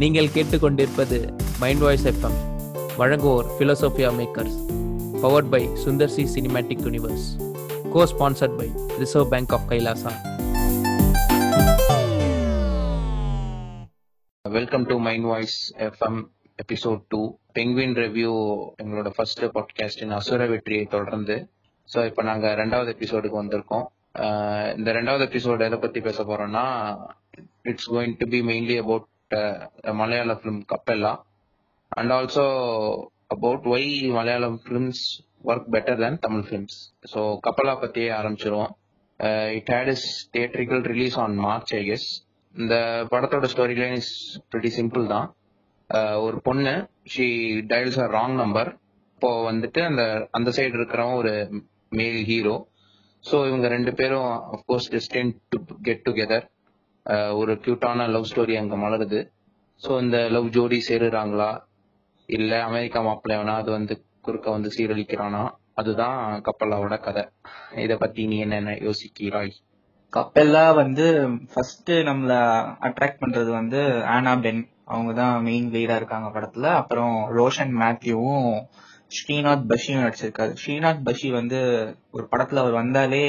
நீங்கள் கேட்டுக்கொண்டிருப்பது mind voice FM. வழங்குவோர் Philosophia makers. Powered by Sundar C cinematic universe. Co-sponsored by Reserve Bank of Kailasa. Welcome to mind voice FM episode 2 penguin review. எங்களோட first பாட்காஸ்டின் அசுர வெற்றியை தொடர்ந்து இப்போ நாங்கள் ரெண்டாவது எபிசோடுக்கு வந்திருக்கோம். இந்த ரெண்டாவது எபிசோடு எதை பற்றி பேச போறோம்னா, it's going to be mainly about Malayala film Kappela and also about why Malayalam films work better than Tamil films. So Kappela பற்றியே ஆரம்பிச்சிருவோம். It had is theatrical release on March, I guess. இந்த படத்தோட story line is pretty simple தான். ஒரு பொண்ணு, she dials a wrong number. இப்போ வந்துட்டு அந்த சைடு இருக்கிறவன் ஒரு மேல் ஹீரோ. ஸோ இவங்க ரெண்டு பேரும் of course destined to get together. ஒரு கியூட்டான லவ் ஸ்டோரி அங்கே மலருது. ஸோ இந்த லவ் ஜோடி சேருறாங்களா இல்லை அமெரிக்கா மாப்பிள்ளைவனா அது குறுக்க சீரழிக்கிறானா, அதுதான் கப்பலாவோட கதை. இதை பத்தி நீ என்ன யோசிக்கிறாய்? கப்பெல்லா ஃபர்ஸ்ட் நம்மள அட்ராக்ட் பண்றது ஆனா பென். அவங்க தான் மெயின் லீடா இருக்காங்க படத்துல. அப்புறம் ரோஷன் மேத்யூவும் ஸ்ரீநாத் பஷியும் நடிச்சிருக்காரு. ஸ்ரீநாத் பஷி ஒரு படத்துல அவர் வந்தாலே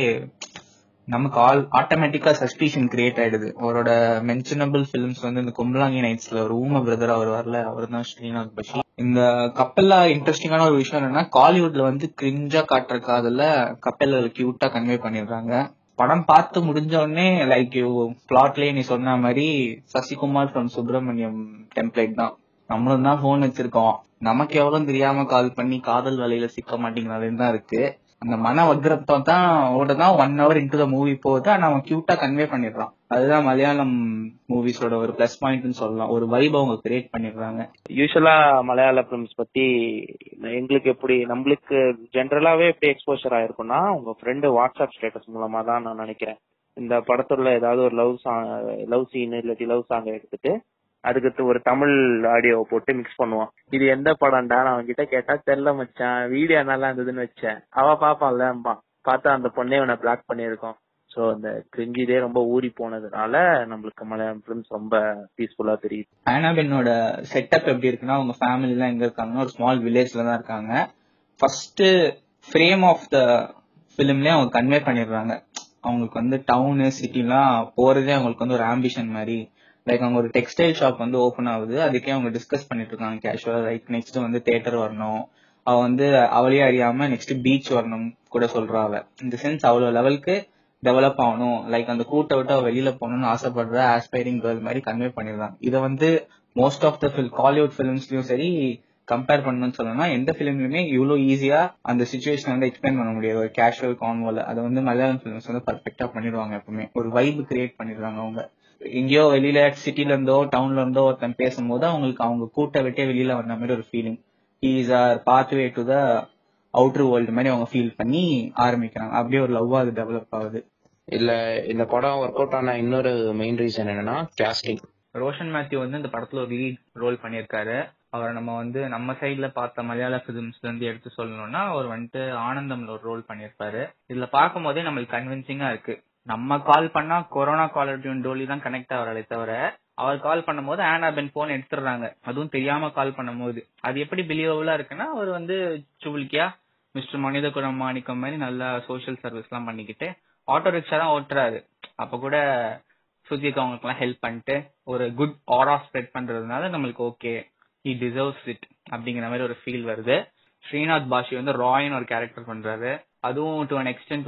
நமக்கு ஆட்டோமேட்டிக்கா சஸ்பிஷன் கிரியேட் ஆயிடுது. அவரோட மென்ஷனபிள் பிலிம்ஸ் இந்த கும்பலாங்கி நைட்ஸ்ல ஒரு ஊம பிரதர் அவர் வரல, அவர் தான் ஸ்ரீநாத் பஷி. இந்த கப்பெல்லா இன்ட்ரெஸ்டிங்கான ஒரு விஷயம் என்னன்னா, காலிவுட்ல கிரிஞ்சா காட்டுற காதல கப்பெல்லா கியூட்டா கன்வே பண்ணிடுறாங்க. படம் பார்த்து முடிஞ்ச உடனே லைக் பிளாட்லயே நீ சொன்ன மாதிரி சசிகுமார் ஃப்ரம் சுப்பிரமணியம் டெம்ப்ளேட் தான். நம்மளும் தான் போன் வச்சிருக்கோம், நமக்கு எவ்வளவு தெரியாம கால் பண்ணி காதல் வலையில சிக்க மாட்டேங்கிறாலும் தான் இருக்கு. அந்த மன வக்ரத்தம் தான் ஓடதான் 1 hour இன்டு த மூவி போகுது. ஆனா அவன் கியூட்டா கன்வே பண்ணிடுறான். அதுதான் மலையாளம் மூவிஸோட ஒரு பிளஸ் பாயிண்ட்னு சொல்லலாம். ஒரு வைப் அவங்க கிரியேட் பண்ணிடுறாங்க. யூஸ்வலா மலையாள பிலிம்ஸ் பத்தி எங்களுக்கு எப்படி, நம்மளுக்கு ஜென்ரலாவே எப்படி எக்ஸ்போஷர் ஆயிருக்கும்னா, உங்க ஃப்ரெண்டு வாட்ஸ்அப் ஸ்டேட்டஸ் மூலமா தான் நான் நினைக்கிறேன். இந்த படத்துல ஏதாவது ஒரு லவ் சீன் இல்லாட்டி லவ் சாங் எடுத்துட்டு அதுக்கு ஒரு தமிழ் ஆடியோவை போட்டு மிக்ஸ் பண்ணுவான். இது எந்த படம்டா நான் அவன்கிட்ட கேட்டா தெரியல மச்சான், வீடியோ நல்லா இருந்ததுன்னு வச்சேன். அவ பாப்பான்லம்பா, பார்த்தா அந்த பொண்ணே இவனை பிளாக் பண்ணியிருக்கோம். ஸோ அந்த கிரிஞ்சிலே ரொம்ப ஊறி போனதுனால நம்மளுக்கு மலையாளம் ஃபிலிம்ஸ் ரொம்ப பீஸ்ஃபுல்லா தெரியுது. ஆனாபென்னோட செட்டப் எப்படி இருக்குன்னா, அவங்க ஃபேமிலி எல்லாம் எங்க இருக்காங்கன்னா ஒரு ஸ்மால் வில்லேஜ்ல தான் இருக்காங்க. ஃபர்ஸ்ட் ஃப்ரேம் ஆஃப் த ஃபிலிம்லயே அவங்க கன்வே பண்ணிடுறாங்க. அவங்களுக்கு டவுனு சிட்டிலாம் போறதே அவங்களுக்கு ஒரு ஆம்பிஷன் மாதிரி. லைக் அவங்க ஒரு டெக்ஸ்டைல் ஷாப் ஓபன் ஆகுது. அதுக்கே அவங்க டிஸ்கஸ் பண்ணிட்டு இருக்காங்க கேஷுவலா. லைக் நெக்ஸ்ட் தியேட்டர் வரணும், அவ அவளையே அறியாம நெக்ஸ்ட் பீச் வரணும் கூட சொல்றா. அவ இந்த சென்ஸ் அவ்வளவு லெவலுக்கு டெவலப் ஆகணும், லைக் அந்த கூட்ட விட்டு அவ வெளியில போகணும்னு ஆசைப்படுற ஆஸ்பைரிங் கேர்ள் மாதிரி கன்வே பண்ணிடுறாங்க. இதை மோஸ்ட் ஆஃப் த காலிவுட் பிலிம்ஸ்லயும் சரி கம்பேர் பண்ணணும்னு சொல்லணும்னா, எந்த பிலிம்லயுமே இவ்வளவு ஈஸியா அந்த சிச்சுவேஷன் எக்ஸ்பிளைன் பண்ண முடியாது ஒரு கேஷுவல் கான்வோல. அதை மலையாளம் பிலிம்ஸ் பர்ஃபெக்டா பண்ணிடுவாங்க. எப்பவுமே ஒரு வைப் கிரியேட் பண்ணிடுறாங்க. அவங்க எங்கேயோ வெளியில சிட்டில இருந்தோ டவுன்ல இருந்தோ ஒருத்தன் பேசும்போது அவங்களுக்கு அவங்க கூட்ட விட்டே வெளியில வந்த மாதிரி ஒரு feeling. Is our pathway to the outer world மாதிரி அவங்க ஃபீல் பண்ணி ஆரம்பிக்கிறாங்க. அப்படியே ஒரு லவ்வா அது டெவலப் ஆகுது. இல்ல இந்த படம் ஒர்க் அவுட் ஆன இன்னொரு மெயின் ரீசன் என்னன்னா காஸ்டிங். ரோஷன் மேத்யூ இந்த படத்துல ஒரு லீட் ரோல் பண்ணியிருக்காரு. அவரை நம்ம நம்ம சைட்ல பார்த்த மலையாள பிலிம்ஸ்ல இருந்து எடுத்து சொல்லணும்னா, அவர் ஆனந்தம்ல ஒரு ரோல் பண்ணியிருப்பாரு. இதுல பார்க்கும் போதே நம்மளுக்கு கன்வின்சிங்கா இருக்கு. நம்ம கால் பண்ணா கொரோனா காலர் டியூன் டோலி தான் கனெக்ட் ஆகிறாரே தவிர, அவர் கால் பண்ணும் போது ஆனாபென் போன் எடுத்துடுறாங்க, அதுவும் தெரியாம கால் பண்ணும் போது. அது எப்படி பிலீவபிளா இருக்குன்னா, அவர் சுபுல்கியா மிஸ்டர் மனித குணம் மாணிக்கம் மாதிரி நல்லா சோசியல் சர்வீஸ் எல்லாம் பண்ணிக்கிட்டு ஆட்டோ ரிக்ஷா தான் ஓட்டுறாரு. அப்ப கூட சுஜிக்கு அவங்களுக்கு எல்லாம் ஹெல்ப் பண்ணிட்டு ஒரு குட் ஆரா ஸ்ப்ரெட் பண்றதுனால நம்மளுக்கு ஓகே, ஹி டிசர்வ்ஸ் இட் அப்படிங்கிற மாதிரி ஒரு ஃபீல் வருது. ஸ்ரீநாத் பாஷி ராய்னு ஒரு கேரக்டர் பண்றாரு. அதுவும் டு அன் எக்ஸ்டென்ட்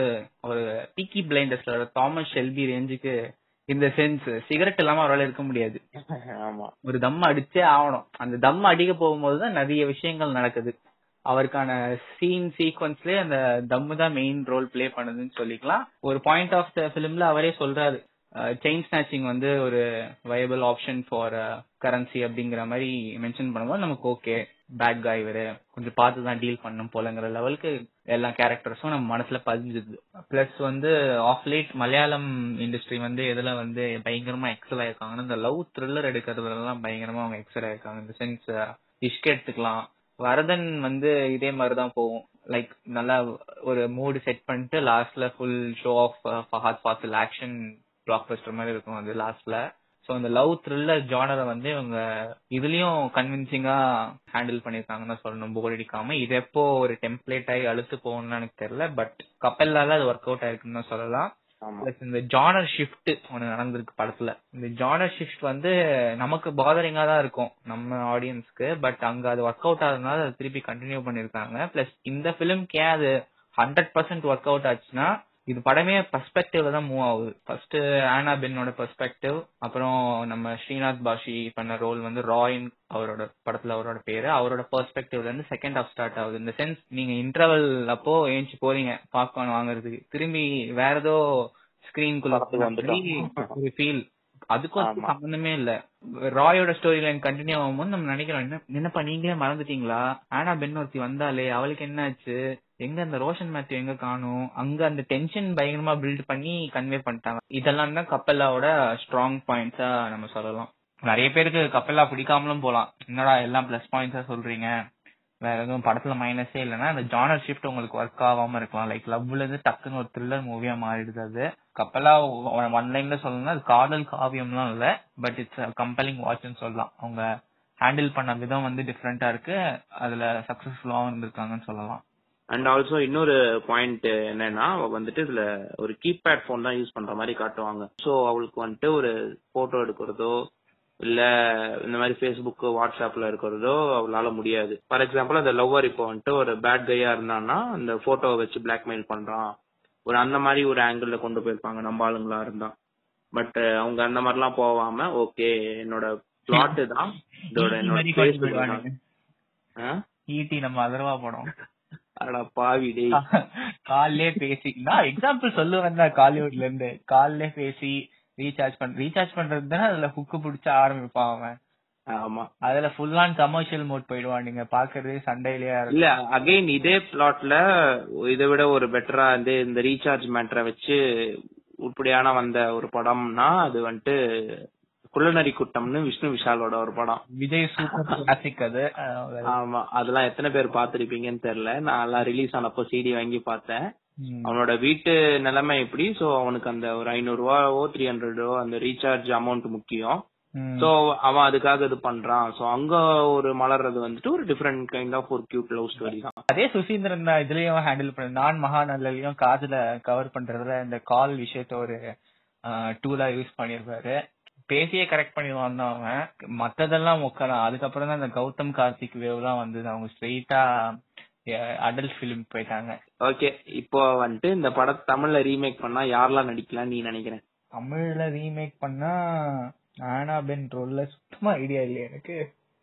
ஒரு பீக்கி பிளைண்டர்ஸ்ல தாமஸ் ஷெல்பி ரேஞ்சுக்கு. இந்த சென்ஸ் சிகரெட் இல்லாம அவரால் இருக்க முடியாது. ஒரு தம் அடிச்சே ஆகணும். அந்த தம் அடிக்க போகும்போதுதான் நிறைய விஷயங்கள் நடக்குது. அவருக்கான சீன் சீக்வன்ஸ்லயே அந்த தம்மு தான் மெயின் ரோல் பிளே பண்ணுதுன்னு சொல்லிக்கலாம். ஒரு பாயிண்ட் ஆஃப் த பிலிம்ல அவரே சொல்றாரு, செயின் ஸ்நாச்சிங் ஒரு வயபிள் ஆப்ஷன் ஃபார் கரன்சி அப்படிங்கிற மாதிரி மென்ஷன் பண்ணும்போது நமக்கு ஓகே, பேட் காய் வேற கொஞ்சம் பார்த்துதான் டீல் பண்ணும் போலங்கிற லெவலுக்கு எல்லா கேரக்டர்ஸும் நம்ம மனசுல பதிஞ்சுது. Plus of late Malayalam industry எதுல பயங்கரமா எக்ஸல் ஆயிருக்காங்கன்னா, இந்த லவ் த்ரில்லர் எடுக்கிறதுல எல்லாம் பயங்கரமா அவங்க எக்ஸல் ஆயிருக்காங்க. இந்த சென்ஸ் இஷ்க எடுத்துக்கலாம், வரதன் இதே மாதிரிதான் போகும். லைக் நல்லா ஒரு மூடு செட் பண்ணிட்டு லாஸ்ட்ல full show of Fahadh Faasil action blockbuster மாதிரி இருக்கும் அது லாஸ்ட்ல. ஸோ இந்த லவ் த்ரில்லர் ஜானரை வந்து இவங்க இதுலயும் கன்வின்சிங்கா ஹேண்டில் பண்ணிருக்காங்கன்னு சொல்லணும், போர் அடிக்காம. இது எப்போ ஒரு டெம்ப்ளேட் ஆகி அழுத்து போகணும்னு எனக்கு தெரியல, பட் கப்பல்லால அது ஒர்க் அவுட் ஆயிருக்குன்னு சொல்லலாம். பிளஸ் இந்த ஜானர் ஷிஃப்ட் ஒன்னு நடந்திருக்கு படத்துல. இந்த ஜானர் ஷிஃப்ட் வந்து நமக்கு பாதரிங்கா தான் இருக்கும் நம்ம ஆடியன்ஸ்க்கு, பட் அங்க அது ஒர்க் அவுட் ஆகுறதுனால அதை திருப்பி கண்டினியூ பண்ணிருக்காங்க. பிளஸ் இந்த பிலிம்க்கு ஏன் அது 100% ஒர்க் அவுட் ஆச்சுன்னா, இது படமே பெர்ஸ்பெக்டிவ்ல தான் மூவ் ஆகுது. ஃபர்ஸ்ட் ஆனா பென்னோட பெர்ஸ்பெக்டிவ், அப்புறம் நம்ம ஸ்ரீநாத் பாஷி பண்ண ரோல் வந்து ராயின், அவரோட படத்துல அவரோட பேரு, அவரோட பெர்ஸ்பெக்டிவ்ல இருந்து செகண்ட் ஹாஃப் ஸ்டார்ட் ஆகுது. இந்த சென்ஸ் நீங்க இன்டர்வல் அப்போ ஏஞ்சி போறீங்க பாப்கார்ன் வாங்குறதுக்கு, திரும்பி வேற ஏதோ ஸ்கிரீன்குள்ள ஒரு ஃபீல், அதுக்கும் சம்பந்தமே இல்ல. ராயோட ஸ்டோரி லைன் கண்டினியூ ஆகும்போது நம்ம நினைக்கிறோம், என்னப்பா நீங்களே மறந்துட்டீங்களா, ஆனா பென் ஒருத்தி வந்தாலே அவளுக்கு என்ன ஆச்சு, எங்க அந்த ரோஷன் மேத்யூ எங்க காணும், அங்க அந்த டென்ஷன் பயங்கரமா பில்ட் பண்ணி கன்வே பண்ணிட்டாங்க. இதெல்லாம் தான் கப்பல்லாவோட ஸ்ட்ராங் பாயிண்ட்ஸா நம்ம சொல்லலாம். நிறைய பேருக்கு கப்பல்லா பிடிக்காமலும் போலாம், என்னடா எல்லாம் பிளஸ் பாயிண்ட்ஸா சொல்றீங்க, வேற எதுவும் படத்துல மைனஸே இல்லைன்னா அந்த ஜானர் ஷிஃப்ட் உங்களுக்கு ஒர்க் ஆகாம இருக்கலாம். லைக் லவ்ல இருந்து டக்குன்னு ஒரு த்ரில்லர் மூவியா மாறிடுது. அது கப்பலா ஒன் லைன்ல சொல்லணும்னா அது காதல் காவியம்லாம் இல்ல, பட் இட்ஸ் கம்பெலிங் வாட்ச்னு சொல்லலாம். அவங்க ஹேண்டில் பண்ண விதம் வந்து டிஃப்ரெண்டா இருக்கு, அதுல சக்சஸ்ஃபுல்லாவும் இருந்திருக்காங்கன்னு சொல்லலாம். அண்ட் ஆல்சோ இன்னொரு பாயிண்ட் என்னன்னா, வந்துட்டு இதுல ஒரு கீபேட் போன் தான் யூஸ் பண்ற மாதிரி காட்டுவாங்க. சோ அவளுக்கு வந்துட்டு ஒரு போட்டோ எடுக்கிறதோ இல்ல இந்த மாதிரி ஃபேஸ்புக் வாட்ஸ்அப்ல இருக்கிறதோ அவளால முடியாது. ஃபார் எக்ஸாம்பிள் அந்த லவ்வர் இப்போ வந்துட்டு ஒரு பேட் கையா இருந்தான்னா அந்த போட்டோவை வச்சு பிளாக்மெயில் பண்றான், ஒரு அந்த மாதிரி ஒரு ஆங்கிள் கொண்டு போயிருப்பாங்க நம்ம ஆளுங்களா இருந்தா. பட் அவங்க அந்த மாதிரிலாம் போகாம, ஓகே என்னோட பிளாட் தான் இதோட ஈட்டி நம்ம அதர்வா படம் பாவிடே கால்லே பேசி, நான் எக்ஸாம்பிள் சொல்லுவேன் தான், காலிவுட்ல இருந்து கால்லே பேசி ரீசார்ஜ் பண்றது தானே அதுல ஹுக்கு பிடிச்ச ஆரம்பிப்பான் அவன். ஆமா, அதுல ஃபுல் ஆன் கமர்ஷியல் மோட் போயிடுவான், நீங்க பாக்குறது சண்டையிலேயே இல்ல. அகைன் இதே பிளாட்ல இதை விட ஒரு பெட்டரா வந்து இந்த ரீசார்ஜ் மேட்டரை வச்சு உருப்படியான வந்த ஒரு படம்னா அது வந்துட்டு குள்ளநரி கூட்டம்னு விஷ்ணு விஷாலோட ஒரு படம். விஜய் சூப்பர் கிளாசிக் அது. ஆமா, அதெல்லாம் எத்தனை பேர் பாத்திருப்பீங்கன்னு தெரியல. நான் எல்லாம் ரிலீஸ் ஆனப்போ சிடி வாங்கி பார்த்தேன். அவனோட வீட்டு நிலைமை எப்படி, சோ அவனுக்கு அந்த ஒரு 500 ரூபாவோ 300 அந்த ரீசார்ஜ் அமௌண்ட் முக்கியம். சோ அவன் அதுக்காக இது பண்றான். சோ அங்க ஒரு மலர்றது வந்துட்டு ஒரு டிஃபரெண்ட் கைண்ட் ஆஃப் ஒரு கியூட் லவ் ஸ்டோரி தான். அதே சுசீந்திரன் தான் இதுலயும் ஹேண்டில் பண்ண. நான் மகாநல்லையும் காதுல கவர் பண்றதுல இந்த கால் விஷயத்த ஒரு டூலா யூஸ் பண்ணிருப்பாரு. பேசியே கரெக்ட் பண்ணிடுவான் தான் அவன், மத்ததெல்லாம் உட்காரான். அதுக்கப்புறம் தான் இந்த கௌதம் கார்த்திக் வேவ் தான் வந்தது, அவங்க ஸ்ட்ரெயிட்டா அடல்ட் பிலிம் போயிட்டாங்க. ஓகே, இப்போ வந்துட்டு இந்த படத்தை தமிழ்ல ரீமேக் பண்ணா யாரெல்லாம் நடிக்கலாம் நீ நினைக்கிறேன்? தமிழ்ல ரீமேக் பண்ணா ஆனா பென் ரோல்ல சுத்தமா ஐடியா இல்லையா எனக்கு.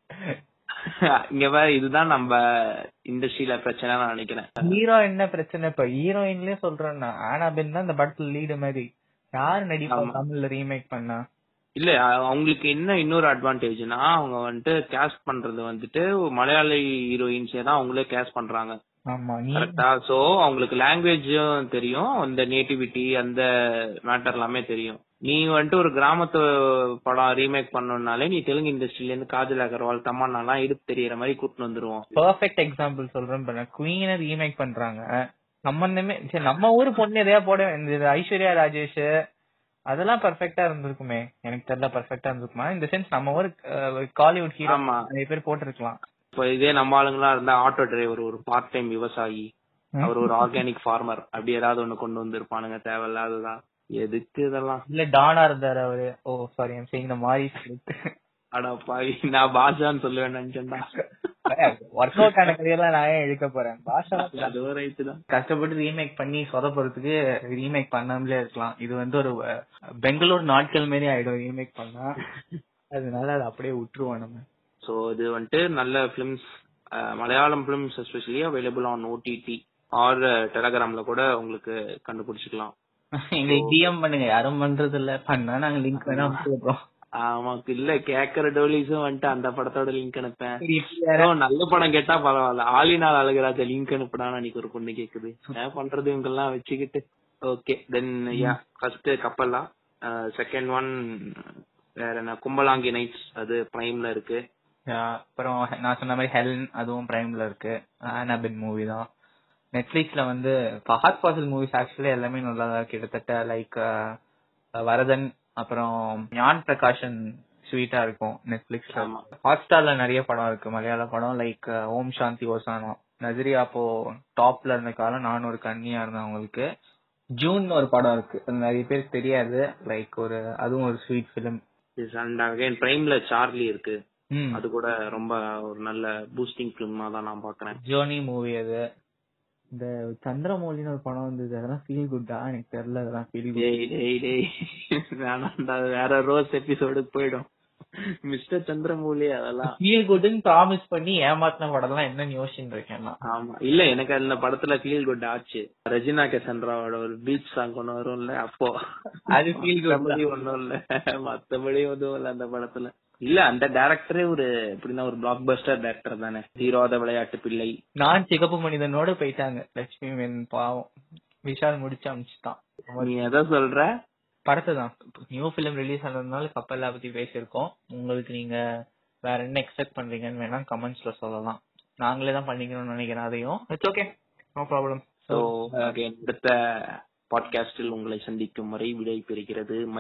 இங்க வேற இதுதான் நம்ம இண்டஸ்ட்ரியில பிரச்சனை நான் நினைக்கிறேன். ஹீரோ என்ன பிரச்சனை, இப்ப ஹீரோயின்லயே சொல்றேன்னா ஆனா பென் தான் இந்த படத்துல லீடு மாதிரி. யாரு நடிப்பா தமிழ்ல ரீமேக் பண்ணா? இல்ல, அவங்களுக்கு என்ன இன்னொரு அட்வான்டேஜ்னா, அவங்க வந்துட்டு கேஸ்ட் பண்றது வந்துட்டு மலையாளி ஹீரோயின்ஸே தான் அவங்களே கேஸ்ட் பண்றாங்க. கரெக்டா? சோ அவங்களுக்கு லாங்குவேஜும் தெரியும், அந்த நேட்டிவிட்டி அந்த மேட்டர் எல்லாமே தெரியும். நீ வந்துட்டு ஒரு கிராமத்து படம் ரீமேக் பண்ணனாலே நீ தெலுங்கு இண்டஸ்ட்ரியில இருந்து காஜல் அகர்வால் தமன்னா எல்லாம் இடுப்பு தெரியற மாதிரி கூட்டு வந்துருவோம். பெர்ஃபெக்ட் எக்ஸாம்பிள் சொல்றேன், குவீனை ரீமேக் பண்றாங்க, சம்பந்தமே நம்ம ஊரு பொண்ணு எதையா போட, இந்த ஐஸ்வர்யா ராஜேஷ் அதெல்லாம் பெர்ஃபெக்ட்டா இருந்திருக்குமே, எனக்கு தெரியல பெர்ஃபெக்ட்டா இருந்திருக்குமா. இந்த சென்ஸ் நம்ம ஒரு காலிவுட் ஹீரோ நிறைய பேர் போட்டிருக்கலாம். இப்ப இதே நம்ம ஆளுங்களா இருந்தா ஆட்டோ டிரைவர், ஒரு பார்ட் டைம் விவசாயி, அவர் ஒரு ஆர்கானிக் ஃபார்மர், அப்படி ஏதாவது ஒண்ணு கொண்டு வந்திருப்பானுங்க. தேவையில்லாததான் எதுக்கு இதெல்லாம். இல்ல டானா இருந்தாரு அவரு. Oh sorry, I'm saying the Maari. அட பாவி, நான் பாஷான்னு சொல்லுவேன் நினைச்சேன்டா. ஒர்க் அவுட் ஆன கதையெல்லாம் நான் ஏன் எழுக்க போறேன், பாஷா அது ரைட் தான். கஷ்டப்பட்டு ரீமேக் பண்ணி சொதப்படுறதுக்கு ரீமேக் பண்ணாமலே இருக்கலாம். இது வந்து ஒரு பெங்களூர் நாட்கள் மாரி ஆயிடும் ரீமேக் பண்ணா, அதனால அதை அப்படியே விட்டுருவோம் நம்ம. சோ இது வந்துட்டு நல்ல films, Malayalam films especially available on OTT or டெலகிராம்ல கூட உங்களுக்கு கண்டுபிடிச்சிக்கலாம். எங்களுக்கு டிஎம் பண்ணுங்க, யாரும் பண்றது இல்ல, பண்ணா நாங்க லிங்க் வேணா அனுப்புறோம். ஆமாக்கு இல்ல, கேக்குற டோலிஸும் வந்துட்டு அந்த படத்தோட லிங்க் அனுப்பேன். நல்ல படம் கேட்டா பரவாயில்ல, ஆலினால் அழகராஜ லிங்க் அனுப்புடான்னு அன்னைக்கு ஒரு பொண்ணு கேக்குது, என்ன பண்றது இவங்க எல்லாம் வச்சுக்கிட்டு. Okay then yeah, first Kappela, second one வேற என்ன, கும்பலாங்கி நைட்ஸ், அது பிரைம்ல இருக்கு. அப்புறம் நான் சொன்ன மாதிரி ஹெலன், அதுவும் பிரைம்ல இருக்கு. ஆனாபென் மூவி தான். நெட்ஃபிளிக்ஸ்ல வந்து ஃபஹத் ஃபாசில் மூவிஸ் ஆக்சுவலி எல்லாமே நல்லா கிட்டத்தட்ட லைக் வரதன், அப்புறம் ஞான் பிரகாஷன் ஸ்வீட்டா இருக்கும் நெட்ஃபிளிக்ஸ்ல. ஆமா. ஹாட்ஸ்டார்ல நிறைய படம் இருக்கு மலையாள படம், லைக் ஓம் சாந்தி ஓசானா. நஜரியா அப்போ டாப்ல இருந்த காலம் நான் ஒரு கன்னியா இருந்தேன் அவங்களுக்கு. ஜூன் ஒரு படம் இருக்கு, அது நிறைய பேருக்கு தெரியாது, லைக் அதுவும் ஒரு ஸ்வீட் பிலிம். அண்ட் அகைன் பிரைம்ல சார்லி இருக்கு, அது கூட ரொம்ப ஒரு நல்ல பூஸ்டிங் பிலிமா தான் நான் பாக்குறேன். ஜோனி மூவி அது. இந்த சந்திரமௌலின்னு ஒரு படம் வந்தது, அதெல்லாம் ஃபீல் குட்டா எனக்கு தெரியல, அதெல்லாம் ஃபீல் குட். வேற ரோஸ் எபிசோடுக்கு போயிடும் மிஸ்டர் சந்திரமௌலி. அதெல்லாம் ஃபீல் குட்னு ப்ராமிஸ் பண்ணி ஏமாத்தின படம் எல்லாம் என்ன யோசிச்சுட்டு இருக்கேன். ஆமா, இல்ல எனக்கு அந்த படத்துல ஃபீல் குட் ஆச்சு. ரெஜினா கெசன்ட்ராவோட ஒரு பீச் சாங் ஒண்ணு வரும்ல, அப்போ அது ஃபீல் குட் ஒண்ணும் இல்ல, மத்தபடி எதுவும் இல்ல அந்த படத்துல. இல்ல அந்த டைரக்டரே ஒரு எப்படின்னா ஒரு பிளாக் பஸ்டர் டைரக்டர் தானே. தீராத விளையாட்டு பிள்ளை, நான் சிகப்பு மனிதனோட போயிட்டாங்க. லட்சுமி மேனன் பாவம், விஷால் முடிச்சு அமிச்சுட்டான். நீ எதை சொல்ற? படத்தை தான். நியூ பிலிம் ரிலீஸ் ஆனதுனால கப்பல்லா பத்தி பேசியிருக்கோம். உங்களுக்கு நீங்க வேற என்ன எக்ஸ்பெக்ட் பண்றீங்கன்னு வேணா கமெண்ட்ஸ்ல சொல்லலாம். நாங்களே தான் பண்ணிக்கணும்னு நினைக்கிறேன் அதையும். It's okay, no problem. அடுத்த பாட்காஸ்டில் உங்களை சந்திக்கும் வரை விடை பெறுகிறது.